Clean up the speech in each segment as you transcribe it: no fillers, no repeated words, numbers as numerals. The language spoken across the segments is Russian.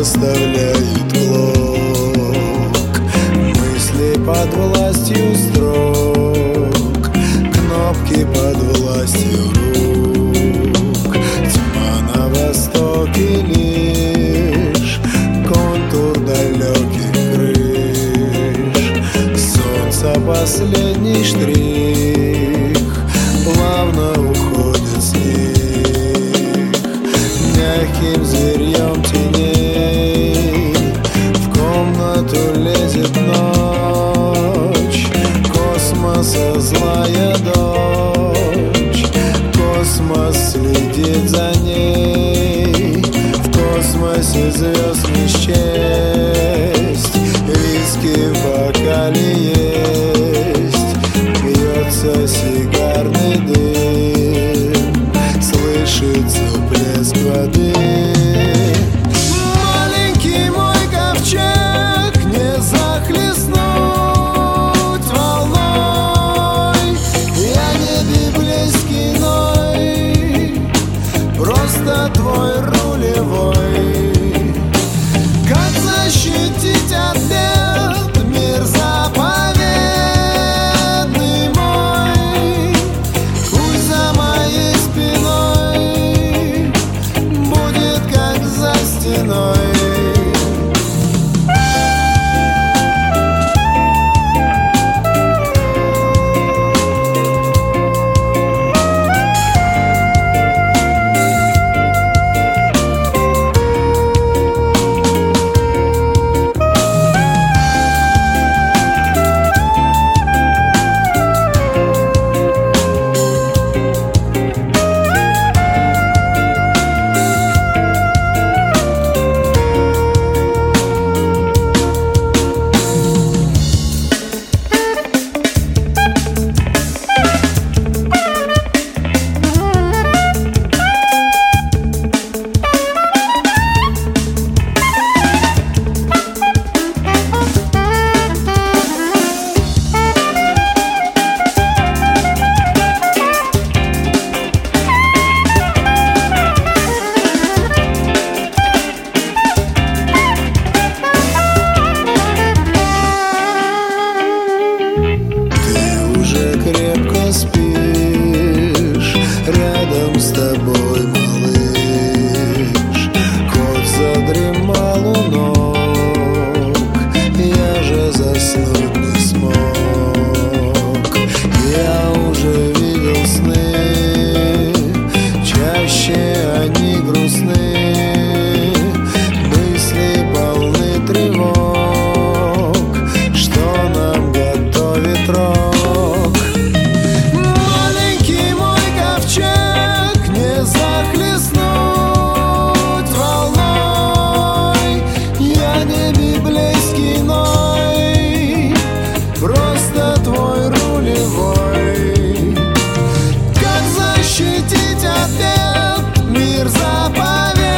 оставляют клок. Мысли под властью строк, кнопки под властью рук. Тьма на востоке лишь контур далеких крыш. Солнца последний штрих, плавно уходит с них. Мягким зверьем теней в комнату лезет ночь. Космоса злая дочь, космос следит за ней. В космосе звезд не счесть, виски в бокале есть. Пьется сигарный дым, слышится плеск воды. Маленький мой ковчег не захлестнуть волной. Я не библейский Ной, просто твой рулевой. Как защитить от бед мир заповедный мой? Пусть за моей спиной будет как за стеной. Крепко спишь, рядом с тобой, малыш. Кот задремал у ног, я же заснуть не смог. Я уже видел сны, чаще они грустны. Мысли полны тревог, что нам готовит рок. Просто твой рулевой. Как защитить от бед мир заповедный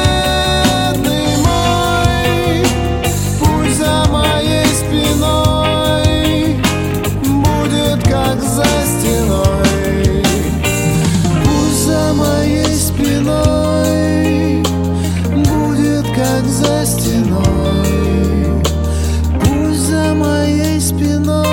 мой? Пусть за моей спиной будет как за стеной. Пусть за моей спиной будет как за стеной. Пусть за моей спиной